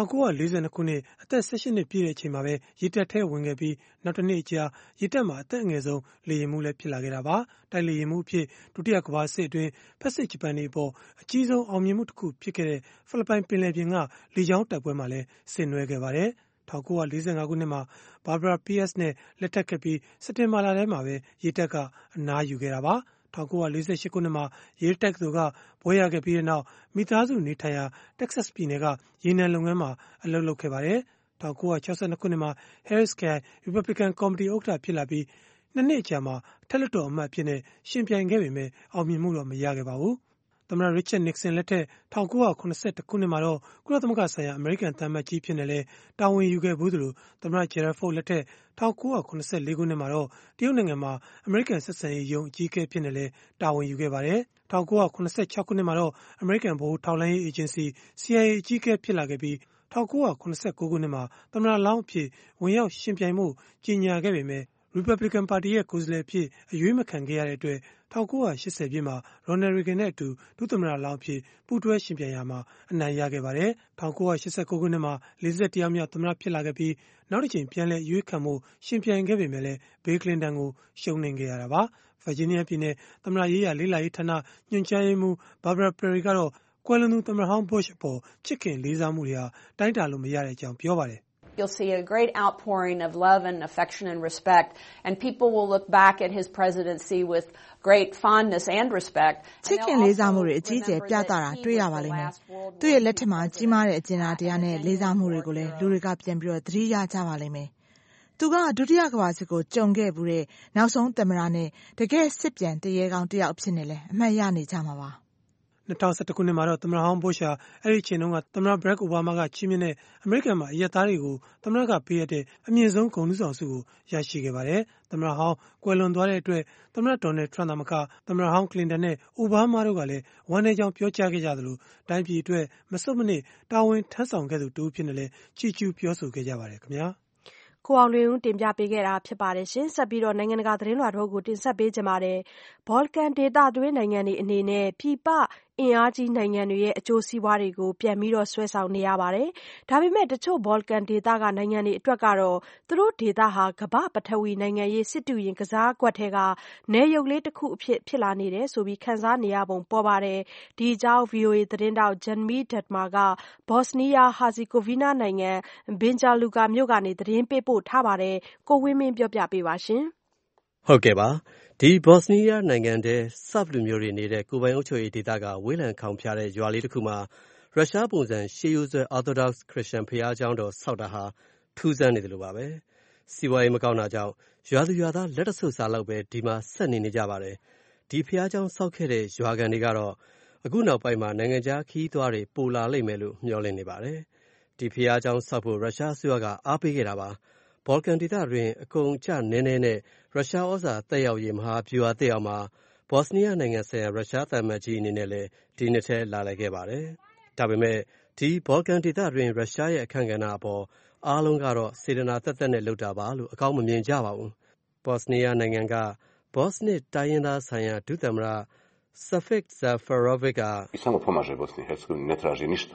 1942ခုနှစ်အသက်18နှစ်ပြည့်တဲ့အချိန်မှာပဲရေတပ်ထဲဝင်ခဲ့ပြီးနောက်တစ်နှစ်အကြာရေတပ်မှာအသက်အငယ်ဆုံးလေယာဉ်မှုလည်းဖြစ်လာခဲ့တာပါတိုက်လေယာဉ်မှုအဖြစ်ဒုတိယကမ္ဘာစစ်အတွင်းဖက်စစ်ဂျပန်တွေအပေါ်အကြီးဆုံးအောင်မြင်မှုတစ်ခုဖြစ်ခဲ့တဲ့ဖိလစ်ပိုင်ပင်လယ်ပြင်ကလေကြောင်းတိုက်ပွဲမှာလည်းဆင်နွှဲခဲ့ပါတယ်1945ခုနှစ်မှာဘာဘရာပီးယက်စ်နဲ့လက်ထပ်ခဲ့ပြီးစက်တင်ဘာလထဲမှာပဲရေတပ်ကအနားယူခဲ့တာပါ1948ခုနှစ်မှာရေတပ်သူကဘွဲရခဲ့ပြီးတဲ့နောက်မိသားစုနေထိုင်ရာတက္ကဆက်ပြည်နယ်ကရေနံလုပ်ငန်းမှာအလုပ်လုပ်ခဲ့ပါတယ်1962ခုနှစ်မှာ Harris ခရိုင် Republican Committee ဥက္ကဋ္ဌဖြစ်လာပြီးနှစ်နှစ်အကြာမှာထက်လွှတ်တော်အမတ်အဖြစ်နဲ့ရှင်ပြိုင်ခဲ့ပေမဲ့အောင်မြင်မှုတော့မရခဲ့ပါဘူးသမ္မတ Richard Nixon လက်ထက်1982ခုနှစ်မှာတော့ကုလသမဂ္ဂဆိုင်ရာအမေရိကန်သံအမတ်ကြီးဖြစ်နေလဲတာဝန်ယူခဲ့ဘူးသလိုသမ္မတ Gerald Ford လက်ထက်1984ခုနှစ်မှာတော့တရုတ်နိုင်ငံမှာအမေရိကန်ဆက်ဆံရေးယုံအကြီးအကဲဖြစ်နေလဲတာဝန်ယူခဲ့ပါတယ်1986ခုနှစ်မှာတော့အမေရိကန်ဗဟိုထောက်လှမ်းရေးအေဂျင်စီ CIA အကြီးအကဲဖြစ်လာခဲ့ပြီး1989ခုနှစ်မှာသမ္မတလောင်းအဖြစ်ဝင်ရောက်ရှင်ပြိုင်မှုကြေညာခဲ့ပေမဲ့Republican ပါတီရဲ့ကိုယ်စားလှယ်အဖြစ်အရွေးမခံခဲ့ရတဲ့အတွက်1980ပြည့်မှာ Ronald Reagan နဲ့အတူဒုသမ္မတလောင်းအဖြစ်ပူးတွဲရှင်ပြိုင်ရာမှာအနိုင်ရခဲ့ပါတယ်1989ခုနှစ်မှာ41ယောက်မြောက်သမ္မတဖြစ်လာခဲ့ပြီးနောက်တစ်ချိန်ပြန်လည်အရွေးခံမှုရှင်ပြိုင်ခဲ့ပေမဲ့လည်း Bill Clinton ကိုရှုံးနိမ့်ခဲ့ရတာပါ Virginia ပြည်နယ်သမ္မတရေးရာလေ့လာရေးဌာနညွှန်ကြားရေးမှူး Barbara Perry ကတော့ကွယ်လွန်သူသမ္မတဟောင်း Bush အပေါ်ချစ်ခင်လေးစားမှုတွေဟာတိုင်းတာလို့မရတဲ့အကြောင်းပြောပါတယ် You'll see a great outpouring of love and affection and respect, and people will look back at his presidency with great fondness and respect. ချစ်ခင်လေးစားမှုတွေအကြီးအကျယ်ပြသတာတွေ့ရပါလိမ့်မယ်။သူ့ရဲ့လက်ထက်မှာကြီးမားတဲ့အကျဉ်းသားတရားနဲ့လေးစားမှုတွေကိုလည်းလူတွေကပြန်ပြီးတော့သတိရကြပါလိမ့်မယ်။သူကဒုတိယကမ္ဘာစစ်ကိုကြုံခဲ့ဘူးတဲ့နောက်ဆုံးသမ္မတနဲ့တကယ်စစ်ပြန်တရေကောင်းတယောက်ဖြစ်နေလဲအမှတ်ရနေကြမှာပါ။ 2011ခုနှစ်မှာတော့သမ္မတဟောင်းဘုရှ်ဟာအဲ့ဒီချိန်တုန်းကသမ္မတဘရက်အိုဘားမားကချီးမြှင့်တဲ့အမေရိကန်မှာအရက်သားတွေကိုသမ္မတကပေးရတဲ့အမြင့်ဆုံးဂုဏ်ထူးဆောင်ဆုကိုရရှိခဲ့ပါတယ်။သမ္မတဟောင်းကွယ်လွန်သွားတဲ့အတွက်သမ္မတဒေါ်နယ်ထရန့်သာမကသမ္မတဟောင်းကလင်တန်နဲ့အိုဘားမားတို့ကလည်းဝမ်းနည်းကြောင်းပြောကြားခဲ့ကြသလိုတိုင်းပြည်အတွက်မစွတ်မနစ်တာဝန်ထမ်းဆောင်ခဲ့သူတူဖြစ်နေလဲချီးကျူးပြောဆိုခဲ့ကြပါတယ်ခင်ဗျာ။ကိုအောင်လွင်ဦးတင်ပြပေးခဲ့တာဖြစ်ပါတယ်ရှင်ဆက်ပြီးတော့နိုင်ငံတကာသတင်းလွှာတို့ကိုတင်ဆက်ပေးကြပါတယ်ဘောလကန်ဒေသတွင်းနိုင်ငံတွေအနေနဲ့ပြည်ပအင်အားကြီးနိုင်ငံတွေရဲ့အကျိုးစီးပွားတွေကိုပြန်ပြီးတော့ဆွဲဆောင်နေရပါတယ်ဒါပေမဲ့တချို့ဘောလကန်ဒေသကနိုင်ငံတွေအတွက်ကတော့သူတို့ဒေသဟာကမ္ဘာပထဝီနိုင်ငံရေးစစ်တူရင်ကစားကွက်ထဲကနေရုပ်လေးတစ်ခုအဖြစ်ဖြစ်လာနေတယ်ဆိုပြီးခန်းစားနေရပုံပေါ်ပါတယ်ဒီအကြောင်း VOA သတင်းတောက်ဂျန်မီဒတ်မာကဘော့စနီးယားဟာဇီကိုဗီနာနိုင်ငံဘင်ဂျာလူကာမြို့ကနေသတင်းပေးပို့ထားပါတယ်ကိုဝင်းမင်းပြောပြပေးပါရှင်ဟုတ်ကဲ့ပါဒီဘော့စနီးယားနိုင်ငံထဲဆပ်လူမျိုးတွေနေတဲ့ကိုယ်ပိုင်အုပ်ချုပ်ရေးဒေသကဝေးလံခေါင်ဖျားတဲ့ရွာလေးတစ်ခုမှာရုရှားပုံစံရှေးရိုးဆွဲ Orthodox Christian ဘုရားကျောင်းတော်ဆောက်တာဟာထူးဆန်းနေတယ်လို့ပါပဲစီးပွားရေးမကောင်းတာကြောင့်ရွာသူရွာသားလက်တဆုပ်စာလောက်ပဲဒီမှာဆက်နေကြပါတယ်ဒီဘုရားကျောင်းဆောက်ခဲ့တဲ့ရွာကန်တွေကတော့အခုနောက်ပိုင်းမှာနိုင်ငံခြားခီးသွားတွေပိုလာလိမ့်မယ်လို့မျှော်လင့်နေပါတယ်ဒီဘုရားကျောင်းဆောက်ဖို့ရုရှားအစိုးရကအားပေးခဲ့တာပါဘောလကန်ဒေသတွင်အကုန်အကျနည်းနည်းနဲ့ရုရှားဩဇာသက်ရောက်ရေးမဟာဗျူဟာသက်ရောက်မှာဘော့စနီးယားနိုင်ငံဆိုင်ရာရုရှားသံအမတ်ကြီးအနေနဲ့လည်းဒီနှစ်ထဲလာလည်ခဲ့ပါတယ်။ဒါပေမဲ့ဒီဘောလကန်ဒေသတွင်ရုရှားရဲ့အခန့်ကဏ္ဍအပေါ်အားလုံးကတော့စေတနာသက်သက်နဲ့လုပ်တာပါလို့အကောင်းမမြင်ကြပါဘူး။ဘော့စနီးယားနိုင်ငံကဘော့စနစ်တိုင်းရင်းသားဆိုင်ရာဒုသမ္မတSafik Zafarovic က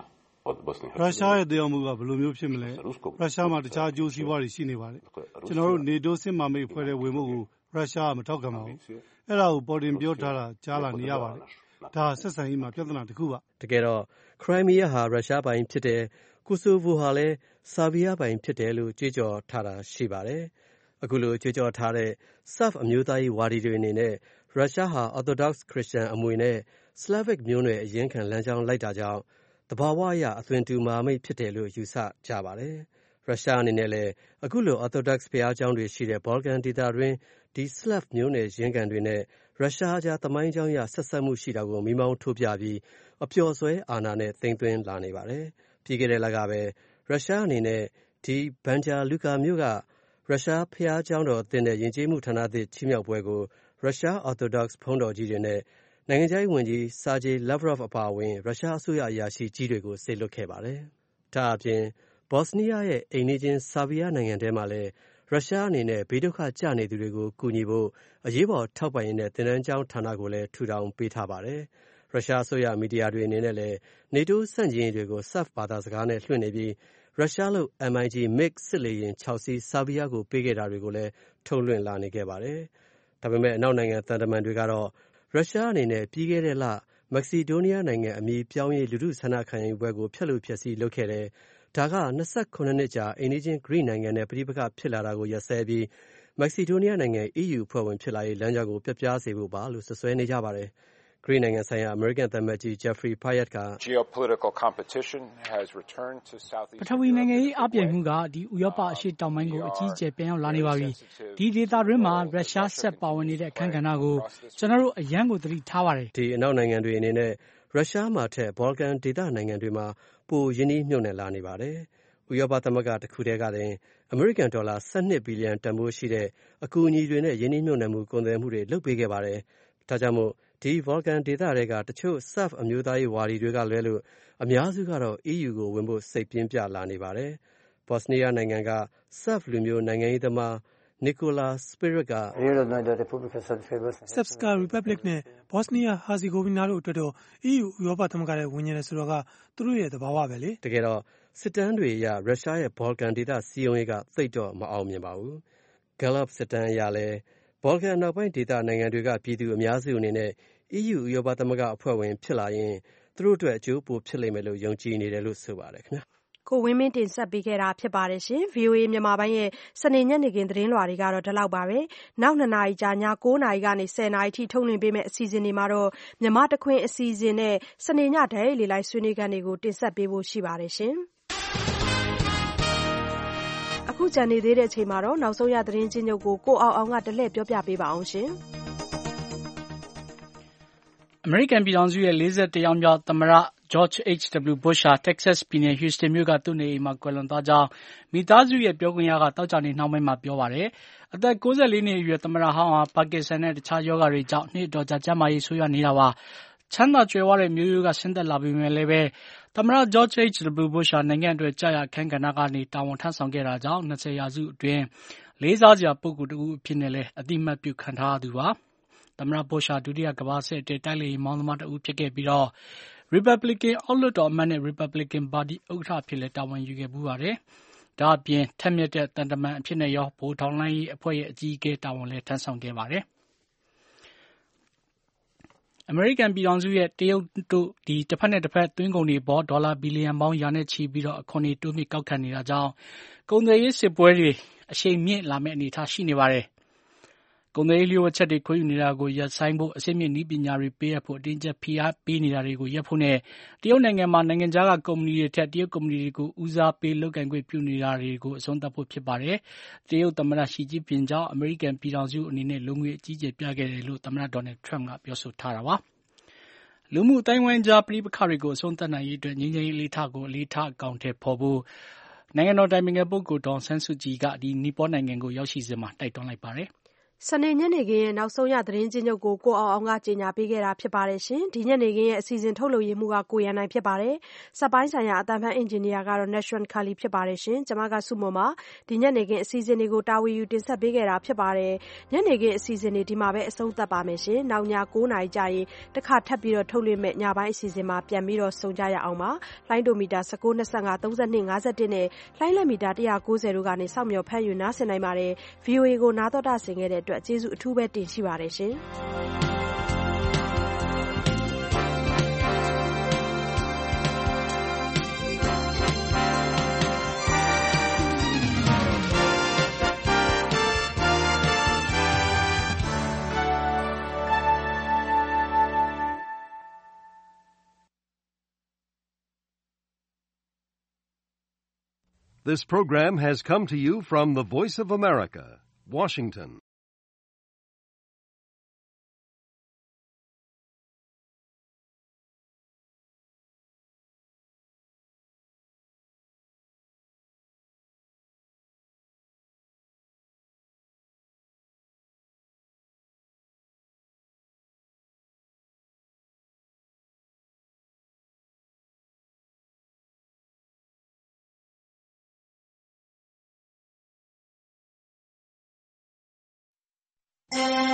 ရုရှားရဲ့တရားမှုကဘယ်လိုမျိုးဖြစ်မလဲရုရှားမှာတခြားအကျိုးစီးပွားတွေရှိနေပါတယ်ကျွန်တော်တို့နေတိုးစစ်မှမိတ်ဖွဲ့တဲ့ဝင်မှုကိုရုရှားကမထောက်ခံပါဘူးအဲ့ဒါကိုပေါ်တင်ပြောထားတာကြားလာနေရပါတယ်ဒါဆက်ဆံရေးမှာပြဿနာတစ်ခုပါတကယ်တော့ခရိုင်းမီးယားဟာရုရှားပိုင်ဖြစ်တယ်ကိုဆိုဗိုဟာလည်းဆာဗီးယားပိုင်ဖြစ်တယ်လို့ကြွေးကြော်ထားတာရှိပါတယ်အခုလိုကြွေးကြော်ထားတဲ့ Serb အမျိုးသားရေးဝါဒီတွေအနေနဲ့ရုရှားဟာ Orthodox Christian အမွေနဲ့ Slavic မျိုးနွယ်အရင်းခံလမ်းကြောင်းလိုက်တာကြောင့်တဘာဝအရအသွင်တူမဟာမိတ်ဖြစ်တယ်လို့ယူဆကြပါတယ်ရုရှားအနေနဲ့လည်းအခုလို Orthodox ဘုရားကျောင်းတွေရှိတဲ့ Balkan ဒေသတွင်းဒီ Slav မျိုးနွယ်ရင်းခံတွေနဲ့ရုရှားကြားသမိုင်းကြောင်းရဆက်ဆက်မှုရှိတာကိုမိမောင်းထိုးပြပြီးအပျော်ဆွဲအာဏာနဲ့သိမ်းသွင်းလာနေပါတယ်ပြီးခဲ့တဲ့လကပဲရုရှားအနေနဲ့ဒီဘန်ဂျာလူကာမြို့ကရုရှားဘုရားကျောင်းတော်အသင်းနဲ့ယဉ်ကျေးမှုဌာနသစ်ချီးမြှောက်ပွဲကိုရုရှား Orthodox ဘုန်းတော်ကြီးတွေနဲ့နိုင်ငံခြားရေးဝန်ကြီး Sergei Lavrov အပါအဝင်ရုရှားအစိုးရအရာရှိကြီးတွေကိုစေလွှတ်ခဲ့ပါတယ်ဒါအပြင်ဘော့စနီးယားရဲ့အိမ်နီးချင်းဆာဗီးယားနိုင်ငံထဲမှာလည်းရုရှားအနေနဲ့ဘေးဒုက္ခကျနေသူတွေကိုကူညီဖို့အရေးပေါ်ထောက်ပံ့ရေးနဲ့သင်တန်းကျောင်းဌာနကိုလည်းထူထောင်ပေးထားပါတယ်ရုရှားအစိုးရမီဒီယာတွေအနေနဲ့လည်းနေတိုးဆန့်ကျင်ရေးတွေကို Serb ဘာသာစကားနဲ့လွှင့်နေပြီးရုရှားလို့ MiG MiG စစ်လေယာဉ်6စီးဆာဗီးယားကိုပေးခဲ့တာတွေကိုလည်းထုတ်လွှင့်လာနေခဲ့ပါတယ်ဒါပေမဲ့အနောက်နိုင်ငံသံတမန်တွေကတော့ရုရှားအနေနဲ့ပြီးခဲ့တဲ့လမက်ဆီဒိုးနီးယားနိုင်ငံအမည်ပြောင်းရေးလူထုဆန္ဒခံယူပွဲကိုဖျက်လို့ဖျက်ဆီးလုပ်ခဲ့တယ်ဒါက29နှစ်ကြာအိမ်နီးချင်းဂရိနိုင်ငံနဲ့ပြည်ပခဖြစ်လာတာကိုရပ်စဲပြီးမက်ဆီဒိုးနီးယားနိုင်ငံ EU ဖွဲ့ဝင်ဖြစ်လာရေးလမ်းကြောင်းကိုပြပြစေဖို့ပါလို့ဆွဆွဲနေကြပါတယ်ဂရိနိုင်ငံဆိုင်ရာအမေရိကန်သံအမတ်ကြီး Jeffrey Pyatt က Geopolitical competition has returned to Southeast ပထဝီနိုင်ငံရေးအပြိုင်မှုကဒီဥရောပအရှေ့တောင်ပိုင်းကိုအကြီးအကျယ်ပြန်ရောက်လာနေပါပြီဒီဒေသတွင်းမှာရုရှားဆက်ပါဝင်နေတဲ့အခန်းကဏ္ဍကိုကျွန်တော်တို့အရန်ကိုသတိထားပါတယ်ဒီအနောက်နိုင်ငံတွေအနေနဲ့ရုရှားမှာထက်ဘော်လကန်ဒေသနိုင်ငံတွေမှာပိုရင်းနှီးမြှုပ်နှံလာနေပါတယ်ဥရောပသမဂ္ဂတစ်ခုတည်းကတင်အမေရိကန်ဒေါ်လာ12ဘီလီယံတန်ဖိုးရှိတဲ့အကူအညီတွေနဲ့ရင်းနှီးမြှုပ်နှံမှုကုန်သွယ်မှုတွေလုပ်ပေးခဲ့ပါတယ်ဒါကြောင့်မို့ဒီဘော်လကန်ဒေသတွေကတချို့ Serb အမျိုးသားရေးဝါဒီတွေကလွဲလို့အများစုကတော့ EU ကိုဝင်ဖို့စိတ်ပြင်းပြလာနေပါတယ်ဘော့စနီးယားနိုင်ငံက Serb လူမျိုးနိုင်ငံရေးသမားNikola Spirit က Srpska Republic နဲ့ Bosnia Herzegovina တို့အတွက်တော့ EU ဥရောပသမဂ္ဂရဲ့ဝင်ရင်ဆိုတော့ကသူတို့ရဲ့သဘာဝပဲလေတကယ်တော့စစ်တမ်းတွေအရရုရှားရဲ့ဘော်လကန်ဒေသစီးရုံးရေးကသိပ်တော့မအောင်မြင်ပါဘူး Gallup စစ်တမ်းအရလည်းဘော်လကန်နောက်ပိုင်းဒေသနိုင်ငံတွေကပြည်သူအများစုအနေနဲ့ EU ဥရောပသမဂ္ဂအဖွဲ့ဝင်ဖြစ်လာရင်သူတို့အတွက်အကျိုးပိုဖြစ်လိမ့်မယ်လို့ယုံကြည်နေတယ်လို့ဆိုပါတယ်ခင်ဗျာကိုဝင်းမင်းတင်ဆက်ပေးခဲ့တာဖြစ်ပါတယ်ရှင် VOA မြန်မာပိုင်းရဲ့စနေညနေခင်းသတင်းလွှာတွေကတော့ဒီလောက်ပါပဲနောက်2နာရီကြာည9နာရီကနေ10နာရီထိထုတ်လွှင့်ပေးမယ့်အစီအစဉ်တွေမှာတော့မြမတခွင်အစီအစဉ်နဲ့စနေညဓာတ်ရိုက်လေလိုက်ဆွေးနွေးခန်းတွေကိုတင်ဆက်ပေးဖို့ရှိပါတယ်ရှင်အခုကြံနေသေးတဲ့အချိန်မှာတော့နောက်ဆုံးရသတင်းချင်းချုပ်ကိုအောင်ကတလှည့်ပြောပြပေးပါအောင်ရှင်အမေရိကန်ပြည်ထောင်စုရဲ့41ယောက်မြောက်သမ္မတGeorge H.W. Bush ဟာ Texas ပြည်နယ် Houston မြို့ကသူ့နေအိမ်မှာကွယ်လွန်သွားကြောင်းမိသားစုရဲ့ပြောခွင့်ရကသောကြာနေ့နှောင်းပိုင်းမှာပြောပါတယ်။အသက်94နှစ်အရွယ်သမ္မတဟောင်းဟာပါကစ္စတန်နဲ့တခြားရောဂါတွေကြောင့်နှစ်အတော်ကြာကျန်းမာရေးဆိုးရွားနေတာပါ။ချမ်းသာကြွယ်ဝတဲ့မျိုးရိုးကဆင်းသက်လာပေမဲ့လည်းပဲသမ္မတ George H.W. Bush ဟာနိုင်ငံအတွက်ကြာရအခန်းကဏ္ဍကနေတာဝန်ထမ်းဆောင်ခဲ့တာကြောင့်20ရာစုအတွင်းလေးစားစရာပုဂ္ဂိုလ်တစ်ဦးအဖြစ်နဲ့လည်းအတိအမှတ်ပြုခံထားရသူပါ။သမ္မတ Bush ဟာဒုတိယကမ္ဘာစစ်အတွင်းတိုက်လေယာဉ်မောင်းသမားတစ်ဦးဖြစ်ခဲ့ပြီးတော့Republican အောက်လွှတ်တော်အမတ်နဲ့ Republican ပါတီဥက္ကဋ္ဌအဖြစ်လည်းတာဝန်ယူခဲ့ပူးပါတယ်။ဒါ့အပြင်ထက်မြက်တဲ့တန်တမန်အဖြစ်နဲ့ရောဗိုလ်ထောက်လှမ်းရေးအဖွဲ့ရဲ့အကြီးအကဲတာဝန်လည်းထမ်းဆောင်ခဲ့ပါတယ်။အမေရိကန်ပြည်ထောင်စုရဲ့တရုတ်တို့တစ်ဖက်နဲ့တစ်ဖက်သွင်းကုန်တွေပေါ်ဒေါ်လာဘီလီယံပေါင်းရာနဲ့ချီပြီးတော့အခွန်တွေတိုးမြင့်ကောက်ခံနေတာကြောင့်ကုန်သွယ်ရေးစစ်ပွဲတွေအရှိန်မြင့်လာမယ့်အနေအထားရှိနေပါတယ်။ကုန်သွယ်ရေးလျှို့ဝှက်ချက်တွေခွင့်ယူနေတာကိုရပ်ဆိုင်းဖို့အဆင့်မြင့်နည်းပညာတွေပေးအပ်ဖို့အတင်းကျပ်ဖိအားပေးနေတာတွေကိုရပ်ဖို့နဲ့တရုတ်နိုင်ငံမှာနိုင်ငံခြားကကုမ္ပဏီတွေထက်တရုတ်ကုမ္ပဏီတွေကိုဦးစားပေးလုပ်ကိုင်ခွင့်ပြုနေတာတွေကိုအဆုံးသတ်ဖို့ဖြစ်ပါတယ်။တရုတ်သမ္မတရှီကျင်းပင်ကြောင့်အမေရိကန်ပြည်ထောင်စုအနေနဲ့လုံငွေအကြီးအကျယ်ပြခဲ့တယ်လို့သမ္မတဒေါ်နယ်ထရမ့်ကပြောဆိုထားတာပါ။လူမှုအတိုင်းဝိုင်းကြားပဋိပက္ခတွေကိုအဆုံးသတ်နိုင်ရေးအတွက်ငြိမ်းချမ်းရေးအလေးထားကိုအလေးထားအကောင်အထည်ဖော်ဖို့နိုင်ငံတော်တိုင်ပင်ခံပုဂ္ဂိုလ်ဒေါ်အောင်ဆန်းစုကြည်ကနီပေါနိုင်ငံကိုရောက်ရှိစဉ်မှာတိုက်တွန်းလိုက်ပါတယ်။စနေညနေခင်းရဲ့နောက်ဆုံးရသတင်းချင်းချုပ်ကိုကိုအောင်ကကြေညာပေးခဲ့တာဖြစ်ပါတယ်ရှင်။ဒီညနေခင်းရဲ့အစီအစဉ်ထုတ်လုပ်ရေးမှုကကိုရန်နိုင်ဖြစ်ပါတယ်။စက်ပိုင်းဆိုင်ရာအသံဖန်အင်ဂျင်နီယာကတော့ Nashwan Kali ဖြစ်ပါတယ်ရှင်။ကျွန်မကစုမွန်ပါဒီညနေခင်းအစီအစဉ်တွေကိုတာဝန်ယူတင်ဆက်ပေးခဲ့တာဖြစ်ပါတယ်။ညနေခင်းအစီအစဉ်တွေဒီမှာပဲအဆုံးသတ်ပါမယ်ရှင်။နောက်ည9:00နာရီကြာရင်တစ်ခါထပ်ပြီးတော့ထုတ်လွှင့်မဲ့ညပိုင်းအစီအစဉ်မှာပြန်ပြီးတော့ဆုံကြရအောင်ပါ။လိုင်းဒိုမီတာ19 25 32 51နဲ့လိုင်းလက်မီတာ190တို့ကနေစောင့်မျှော်ဖမ်းယူနားဆင်နိုင်ပါတယ်။ VOA ကိုနားတော်တာဆင်ခဲ့တဲ့အတွက်ကျေးဇူးအထူးပဲတင်ရှိပါတယ်ရှင်။ This program has come to you from the Voice of America, Washington.